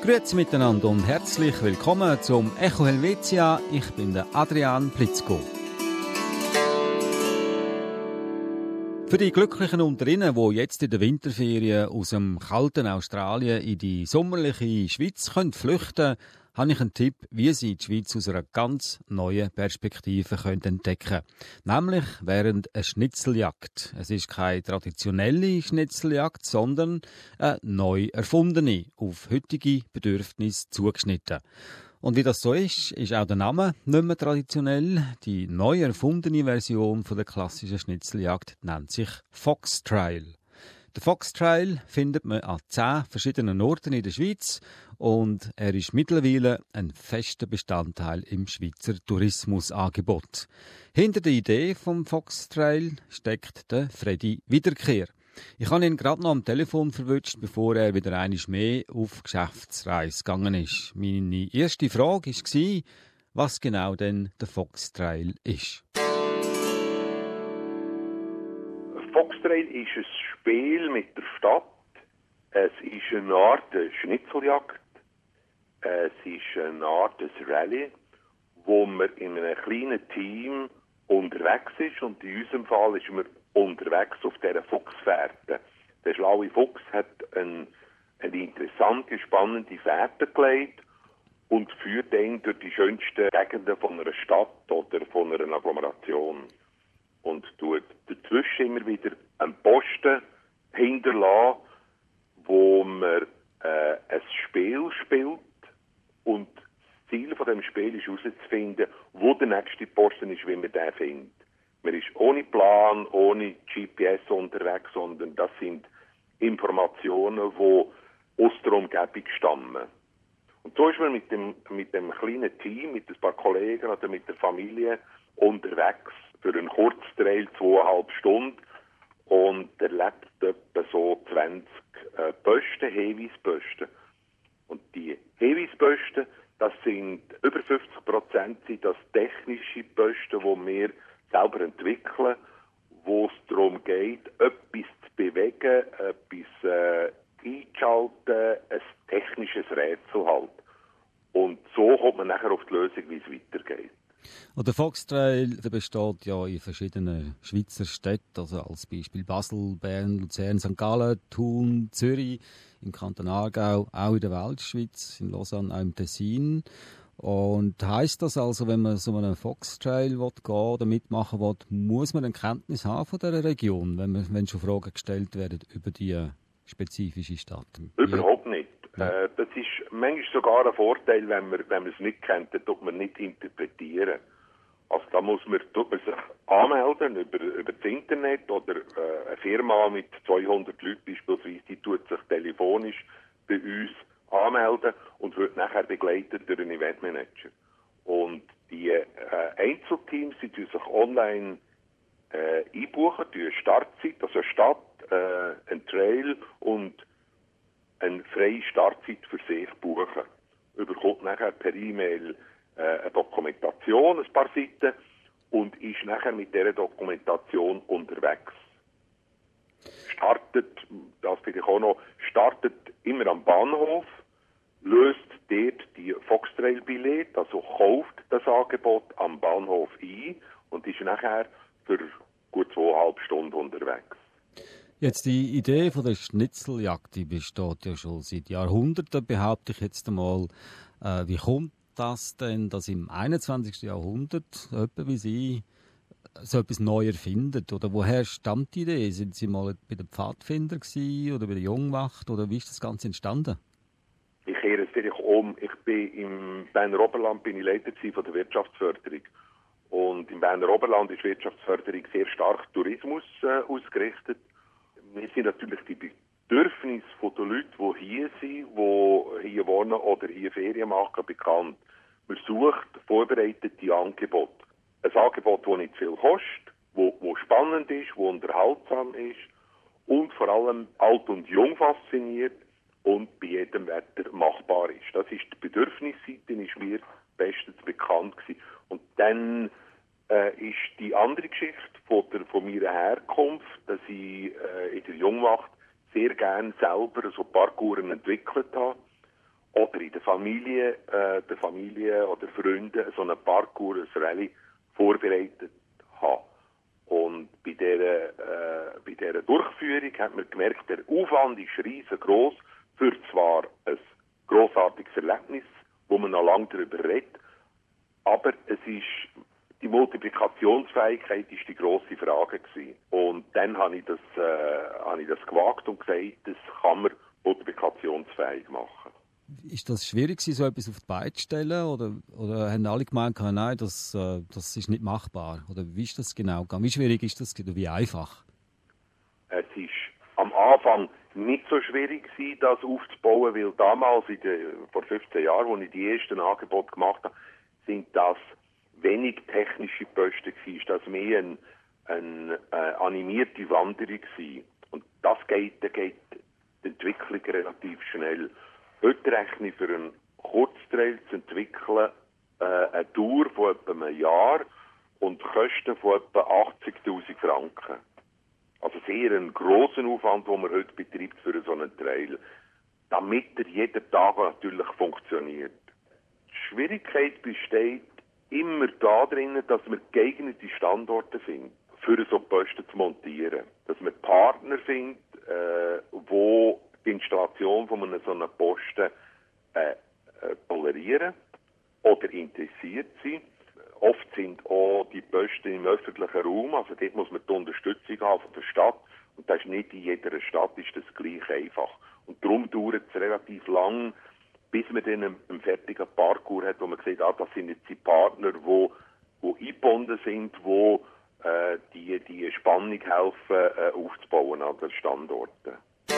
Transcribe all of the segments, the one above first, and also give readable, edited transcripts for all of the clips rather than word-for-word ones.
Grüezi miteinander und herzlich willkommen zum Echo Helvetia. Ich bin der Adrian Plitzko. Für die Glücklichen unter Ihnen, die jetzt in der Winterferien aus dem kalten Australien in die sommerliche Schweiz flüchten können, habe ich einen Tipp, wie Sie die Schweiz aus einer ganz neuen Perspektive entdecken können. Nämlich während einer Schnitzeljagd. Es ist keine traditionelle Schnitzeljagd, sondern eine neu erfundene, auf heutige Bedürfnisse zugeschnitten. Und wie das so ist auch der Name nicht mehr traditionell. Die neu erfundene Version von der klassischen Schnitzeljagd nennt sich Fox Trail. Den Fox Trail findet man an 10 verschiedenen Orten in der Schweiz und er ist mittlerweile ein fester Bestandteil im Schweizer Tourismusangebot. Hinter der Idee vom Fox Trail steckt der Freddy Wiederkehr. Ich habe ihn gerade noch am Telefon verwünscht, bevor er wieder einmal mehr auf Geschäftsreise gegangen ist. Meine erste Frage war, was genau denn der Fox Trail ist. Foxtrail ist ein Spiel mit der Stadt. Es ist eine Art Schnitzeljagd. Es ist eine Art Rallye, wo man in einem kleinen Team unterwegs ist. Und in unserem Fall ist man unterwegs auf dieser Fuchsfährte. Der schlaue Fuchs hat eine interessante, spannende Fährte gelegt und führt ihn durch die schönsten Gegenden von einer Stadt oder von einer Agglomeration. Und tut dazwischen immer wieder einen Posten hinterlassen, wo man ein Spiel spielt. Und das Ziel von dem Spiel ist herauszufinden, wo der nächste Posten ist, wie man den findet. Man ist ohne Plan, ohne GPS unterwegs, sondern das sind Informationen, die aus der Umgebung stammen. Und so ist man mit dem kleinen Team, mit ein paar Kollegen oder mit der Familie unterwegs für einen Kurztrail 2,5 Stunden und erlebt etwa so 20 Posten, Hinweisposten. Und die Hinweisposten, das sind über 50% sind das technische Posten, die wir selber entwickeln, wo es darum geht, etwas zu bewegen, etwas einzuschalten, ein technisches Rätsel halt. Und so kommt man nachher auf die Lösung, wie es weitergeht. Und der Fox Trail der besteht ja in verschiedenen Schweizer Städten, also als Beispiel Basel, Bern, Luzern, St. Gallen, Thun, Zürich, im Kanton Aargau, auch in der Weltschweiz, in Lausanne, auch im Tessin. Und heisst das also, wenn man so einen Fox Trail gehen oder mitmachen will, muss man eine Kenntnis haben von dieser Region, wenn schon Fragen gestellt werden über die spezifische Stadt? Überhaupt nicht. Ja. Das ist manchmal sogar ein Vorteil, wenn man es nicht kennt, dann tut man nicht interpretieren. Also da tut man sich anmelden über das Internet oder eine Firma mit 200 Leuten beispielsweise, die tut sich telefonisch bei uns anmelden und wird nachher begleitet durch einen Eventmanager. Und die Einzelteams, die tun sich online einbuchen, die Startzeit, also eine Stadt, ein Trail und eine freie Startzeit für sich buchen. Überkommt nachher per E-Mail eine Dokumentation, ein paar Seiten, und ist nachher mit dieser Dokumentation unterwegs. Startet immer am Bahnhof, löst dort die Foxtrail-Billett, also kauft das Angebot am Bahnhof ein und ist nachher für gut 2,5 Stunden unterwegs. Jetzt die Idee von der Schnitzeljagd, die besteht ja schon seit Jahrhunderten, behaupte ich jetzt einmal. Wie kommt das denn, dass im 21. Jahrhundert jemand wie Sie so etwas neu erfindet? Oder woher stammt die Idee? Sind Sie mal bei den Pfadfindern gewesen oder bei der Jungwacht? Oder wie ist das Ganze entstanden? Ich kehre es vielleicht um. Ich bin im Berner Oberland Leiter von der Wirtschaftsförderung. Und im Berner Oberland ist Wirtschaftsförderung sehr stark Tourismus ausgerichtet. Wir sind natürlich die Bedürfnisse der Leute, die hier sind, die hier wohnen oder hier Ferien machen, bekannt. Man sucht vorbereitete Angebote. Ein Angebot, das nicht viel kostet, das spannend ist, das unterhaltsam ist und vor allem alt und jung fasziniert und bei jedem Wetter machbar ist. Das ist die Bedürfnisseite, ist mir bestens bekannt gewesen. Und dann ist die andere Geschichte von meiner Herkunft, dass ich in der Jungwacht sehr gerne selber so Parcouren entwickelt habe oder in der Familie oder Freunden so einen Parkour, ein Rallye vorbereitet habe. Und bei dieser Durchführung hat man gemerkt, der Aufwand ist riesengroß für zwar ein grossartiges Erlebnis, wo man noch lange darüber redet, aber die Multiplikationsfähigkeit ist die grosse Frage gewesen. Und dann habe ich das gewagt und gesagt, das kann man multiplikationsfähig machen. Ist das schwierig, so etwas auf die Beine zu stellen? Oder haben alle gemeint, nein, das ist nicht machbar? Oder wie ist das genau gegangen? Wie schwierig ist das oder wie einfach? Es ist am Anfang nicht so schwierig gewesen, das aufzubauen, weil damals, vor 15 Jahren, als ich die ersten Angebote gemacht habe, sind das wenig technische Posten gewesen. Das war mehr eine animierte Wanderung gewesen. Und da geht die Entwicklung relativ schnell. Heute rechne ich für einen Kurztrail zu entwickeln eine Dauer von etwa einem Jahr und Kosten von etwa 80'000 Franken. Also sehr einen grossen Aufwand, den man heute betreibt für so einen Trail, damit er jeden Tag natürlich funktioniert. Die Schwierigkeit besteht immer darin, dass man geeignete Standorte findet, für so Posten zu montieren. Dass man Partner findet, wo die Installation von so einem Posten tolerieren oder interessiert sind. Oft sind auch die Posten im öffentlichen Raum, also dort muss man die Unterstützung haben von der Stadt. Und das ist nicht in jeder Stadt ist das gleich einfach. Und darum dauert es relativ lang, bis man dann einen fertigen Parkour hat, wo man sieht, das sind jetzt die Partner, die eingebunden sind, die die Spannung helfen aufzubauen an den Standorten.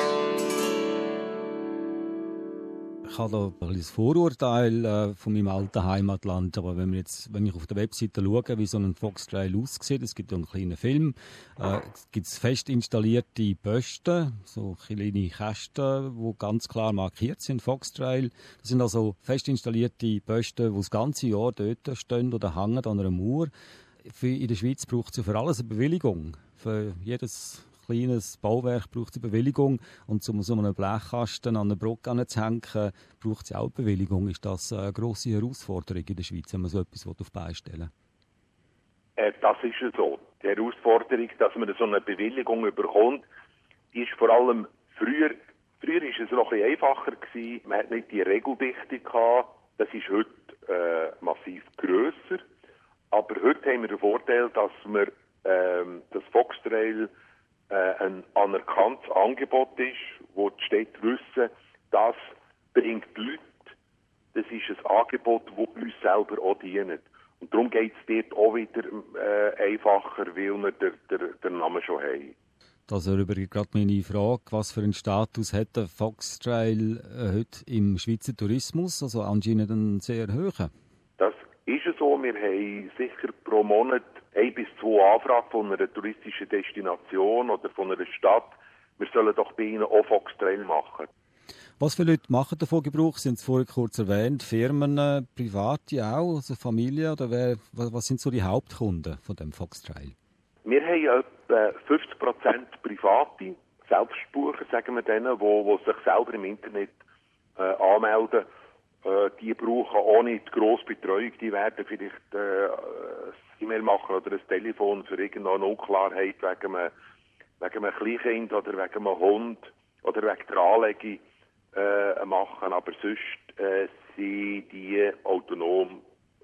Ich habe da ein bisschen das Vorurteil von meinem alten Heimatland, aber wenn ich auf der Webseite schaue, wie so ein Foxtrail aussieht, es gibt ja einen kleinen Film, es gibt fest installierte Posten, so kleine Kästen, die ganz klar markiert sind, Foxtrail. Das sind also fest installierte Posten, die das ganze Jahr dort stehen oder hängen an einer Mauer. In der Schweiz braucht es ja für alles eine Bewilligung. Für jedes kleines Bauwerk braucht es eine Bewilligung. Und um so einen Blechkasten an eine Brücke anzuhängen, braucht es auch eine Bewilligung. Ist das eine grosse Herausforderung in der Schweiz, wenn man so etwas auf die Beine stellen will? Das ist ja so. Die Herausforderung, dass man so eine Bewilligung bekommt, ist vor allem früher ist es noch ein bisschen einfacher gewesen. Man hat nicht die Regeldichte gehabt. Das ist heute massiv grösser. Aber heute haben wir den Vorteil, dass wir das Foxtrail ein anerkanntes Angebot ist, wo die Städte wissen, das bringt Leute, das ist ein Angebot, das uns selber auch dient. Und darum geht es dort auch wieder einfacher, weil wir den Namen schon haben. Das erübrigt gerade meine Frage, was für einen Status hat der Foxtrail heute im Schweizer Tourismus? Also anscheinend einen sehr hohen. Das ist so. Wir haben sicher pro Monat 1 bis 2 Anfragen von einer touristischen Destination oder von einer Stadt. Wir sollen doch bei ihnen auch Foxtrail machen. Was für Leute machen davon Gebrauch? Sind es vorher kurz erwähnt, Firmen, Private auch, also Familie? Oder was sind so die Hauptkunden von dem Foxtrail? Wir haben etwa 50% Private, Selbstbucher, sagen wir denen, die sich selber im Internet anmelden. Die brauchen auch nicht grosse Betreuung, die werden vielleicht ein E-Mail machen oder ein Telefon für irgendeine Unklarheit wegen einem Kleinkind oder wegen einem Hund oder wegen der Anlegung machen, aber sonst sind die autonom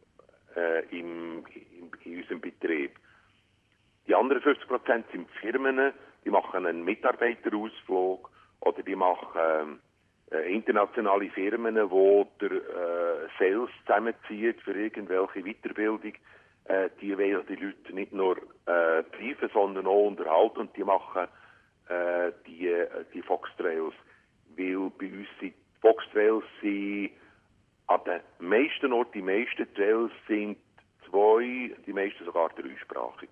in unserem Betrieb. Die anderen 50% sind Firmen, die machen einen Mitarbeiterausflug oder die machen internationale Firmen, die der Sales zusammenzieht für irgendwelche Weiterbildung. Die wollen die Leute nicht nur briefen, sondern auch unterhalten und die machen die Foxtrails. Weil bei uns sind Foxtrails an den meisten Orten, die meisten Trails sind 2, die meisten sogar 3-sprachig.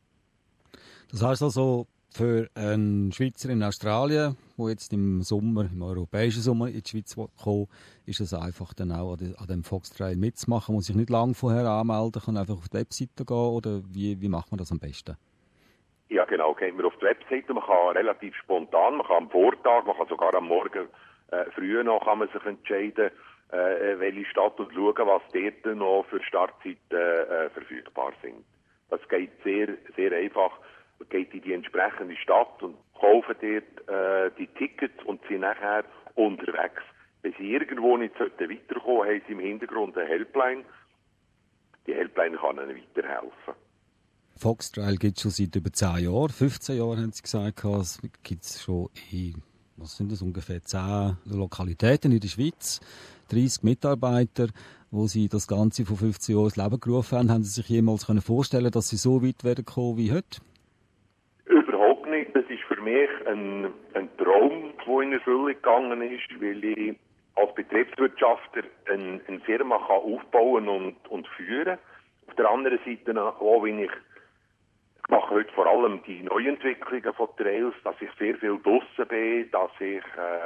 Das heisst also, für einen Schweizer in Australien, der jetzt im europäischen Sommer in die Schweiz kommt, ist es einfach dann auch an dem Foxtrail mitzumachen. Muss ich nicht lange vorher anmelden, kann einfach auf die Webseite gehen oder wie macht man das am besten? Ja genau, geht man auf die Webseite, man kann relativ spontan, man kann am Vortag, man kann sogar am Morgen früh noch kann man sich entscheiden welche Stadt und schauen, was dort noch für Startzeiten verfügbar sind. Das geht sehr, sehr einfach. Man geht in die entsprechende Stadt und kaufen dort die Tickets und sind nachher unterwegs. Wenn sie irgendwo nicht weiterkommen, haben sie im Hintergrund eine Helpline. Die Helpline kann ihnen weiterhelfen. Foxtrail gibt es schon seit über 10 Jahren. 15 Jahren haben Sie gesagt. Es gibt es schon in, was sind das, ungefähr 10 Lokalitäten in der Schweiz. 30 Mitarbeiter, wo Sie das Ganze vor 15 Jahren ins Leben gerufen haben. Haben Sie sich jemals vorstellen, dass Sie so weit werden kommen wie heute? Überhaupt nicht. Das ist für mich ein Traum, der in Erfüllung gegangen ist, weil ich als Betriebswirtschaftler eine Firma kann aufbauen und führen. Auf der anderen Seite auch, wenn ich mache heute vor allem die Neuentwicklungen von Trails, dass ich sehr viel draussen bin, dass ich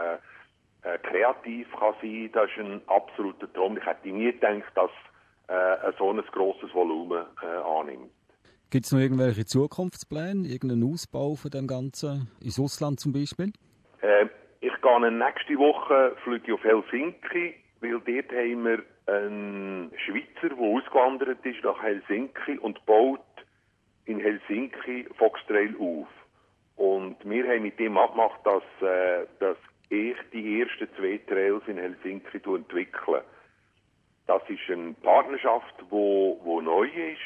kreativ kann sein. Das ist ein absoluter Traum. Ich hätte nie gedacht, dass so ein grosses Volumen annimmt. Gibt es noch irgendwelche Zukunftspläne, irgendeinen Ausbau von dem Ganzen, ins Ausland zum Beispiel? Ich gehe nächste Woche fliege auf Helsinki, weil dort haben wir einen Schweizer, der ausgewandert ist nach Helsinki und baut in Helsinki Foxtrail auf. Und wir haben mit ihm abgemacht, dass ich die ersten 2 Trails in Helsinki entwickle. Das ist eine Partnerschaft, die neu ist.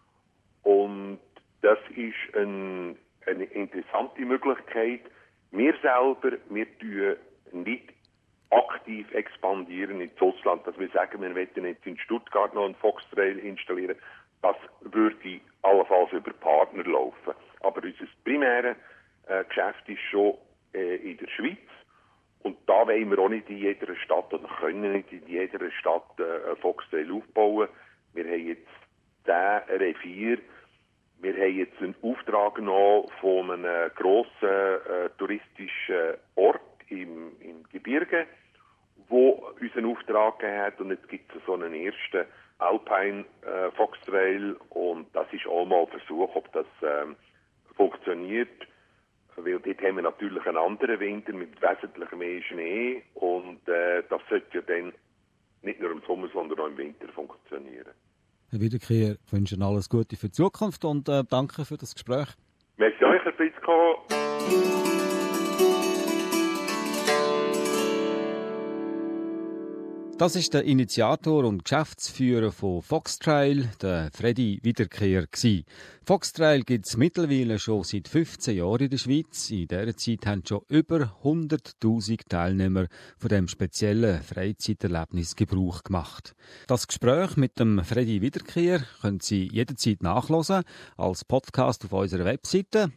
Und das ist eine interessante Möglichkeit. Wir selber, wir tun nicht aktiv expandieren ins Ausland, dass wir sagen, wir wollen jetzt in Stuttgart noch einen Foxtrail installieren. Das würde allenfalls über Partner laufen. Aber unser primäres Geschäft ist schon in der Schweiz. Und da wollen wir auch nicht in jeder Stadt oder können nicht in jeder Stadt einen Foxtrail aufbauen. Wir haben jetzt 10 Revier. Wir haben jetzt einen Auftrag noch von einem grossen touristischen Ort im Gebirge, wo uns einen Auftrag gegeben hat. Und jetzt gibt es so einen ersten Alpine Foxtrail. Und das ist auch mal ein Versuch, ob das funktioniert. Weil dort haben wir natürlich einen anderen Winter mit wesentlich mehr Schnee. Und das sollte ja dann nicht nur im Sommer, sondern auch im Winter funktionieren. Herr Wiederkehr, ich wünsche Ihnen alles Gute für die Zukunft und danke für das Gespräch. Merci euch, Herr Fitzko. Das ist der Initiator und Geschäftsführer von Foxtrail, der Freddy Wiederkehr gsi. Foxtrail gibt es mittlerweile schon seit 15 Jahren in der Schweiz. In dieser Zeit haben schon über 100'000 Teilnehmer von dem speziellen Freizeiterlebnis Gebrauch gemacht. Das Gespräch mit dem Freddy Wiederkehr können Sie jederzeit nachhören als Podcast auf unserer Webseite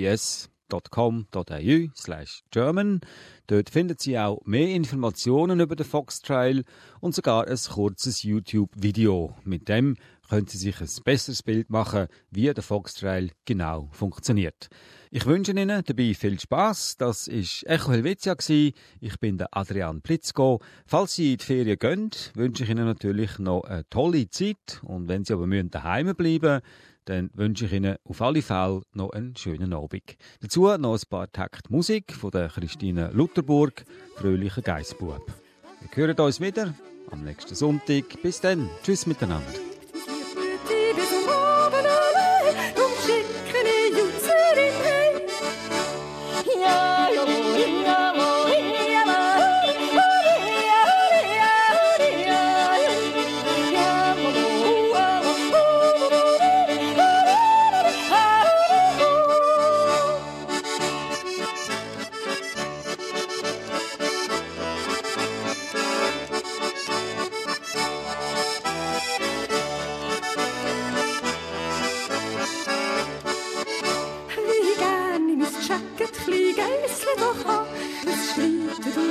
sbs.com.au/German. Dort finden Sie auch mehr Informationen über den Foxtrail und sogar ein kurzes YouTube-Video. Mit dem können Sie sich ein besseres Bild machen, wie der Foxtrail genau funktioniert. Ich wünsche Ihnen dabei viel Spass. Das war Echo Helvetia. Ich bin der Adrian Plitzko. Falls Sie in die Ferien gehen, wünsche ich Ihnen natürlich noch eine tolle Zeit. Und wenn Sie aber daheim bleiben müssen, dann wünsche ich Ihnen auf alle Fälle noch einen schönen Abend. Dazu noch ein paar Takte Musik von der Christine Lutherburg, Fröhlicher Geissbub. Wir hören uns wieder am nächsten Sonntag. Bis dann. Tschüss miteinander. Jacket, klein Geissle doch an, es schreit